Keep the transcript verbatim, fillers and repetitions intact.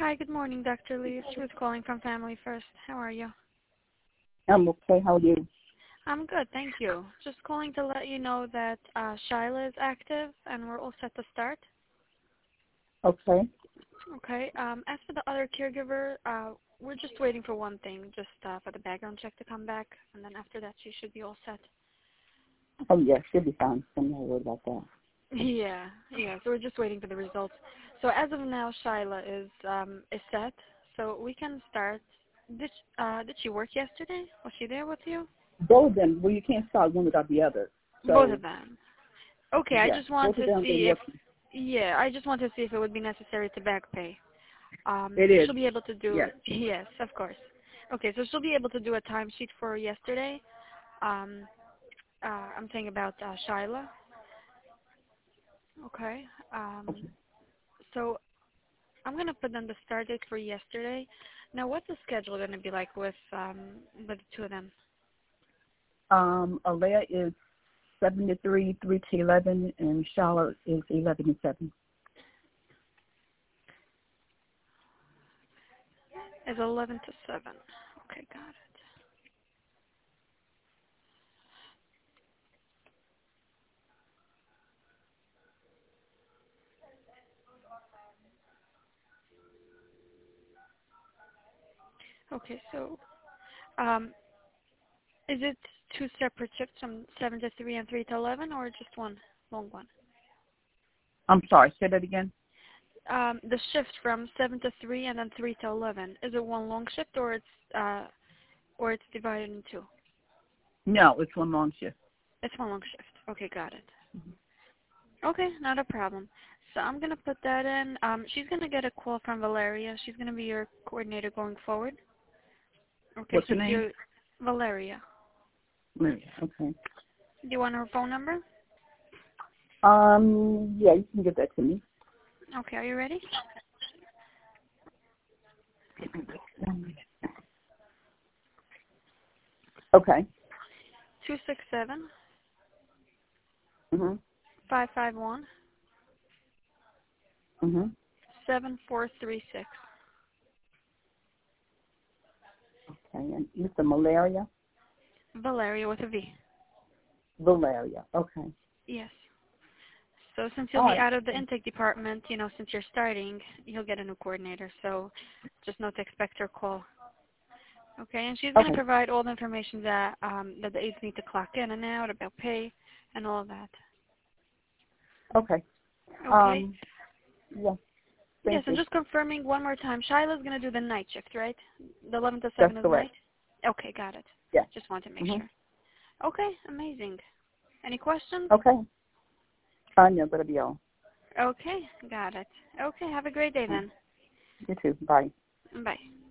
Hi, good morning, Doctor Lee. It's Ruth calling from Family First. How are you? I'm okay. How are you? I'm good, thank you. Just calling to let you know that uh, Shyla is active and we're all set to start. Okay. Okay. Um, as for the other caregiver, uh, we're just waiting for one thing, just uh, for the background check to come back, and then after that, she should be all set. Oh, yeah, she'll be fine. I'm not worried about that. Yeah, yeah. So we're just waiting for the results. So as of now, Shyla is um, is set, so we can start. Did uh, did she work yesterday? Was she there with you? Both of them. Well, you can't start one without the other. So, Both of them. Okay, I yeah, just want both of to them been see if working. yeah, I just want to see if it would be necessary to back pay. Um, It is. she'll be able to do Yes. yes, of course. Okay, so she'll be able to do a timesheet for yesterday. Um, uh, I'm saying about uh, Shyla. Okay. Um, so I'm gonna put in the start date for yesterday. Now, what's the schedule gonna be like with um, with the two of them? Um, Alea is seven to three, three to eleven, and Charlotte is eleven to seven. It's eleven to seven. Okay, got it. Okay, so um, is it two separate shifts from seven to three and three to eleven, or just one long one? I'm sorry. Say that again. Um, the shift from seven to three and then three to eleven, is it one long shift, or it's uh, or it's divided in two? No, it's one long shift. It's one long shift. Okay, got it. Okay, not a problem. So I'm gonna put that in. Um, she's gonna get a call from Valeria. She's gonna be your coordinator going forward. Okay, What's her since name? you're Valeria. Maria. Okay. Do you want her phone number? Um, yeah, you can give that to me. Okay, are you ready? Okay. Two six seven Mhm. five five one Mhm. seven four three six. Okay. And Mister Malaria. Valeria with a V. Valeria. Okay. Yes. So since All you'll be right. out of the intake department, you know, since you're starting, you'll get a new coordinator. So just know to expect her call. Okay, and she's going to Okay. provide all the information that um, that the aides need to clock in and out, about pay, and all of that. Okay. Okay. Um. Yeah. Yes, Thank and you. just confirming one more time, Shyla's going to do the night shift, right? The eleven to That's seven is night? correct. Okay, got it. Yeah. Just want to make Mhm. sure. Okay, amazing. Any questions? Okay. I know that'll be all. Okay, got it. Okay, have a great day then. You too. Bye. Bye.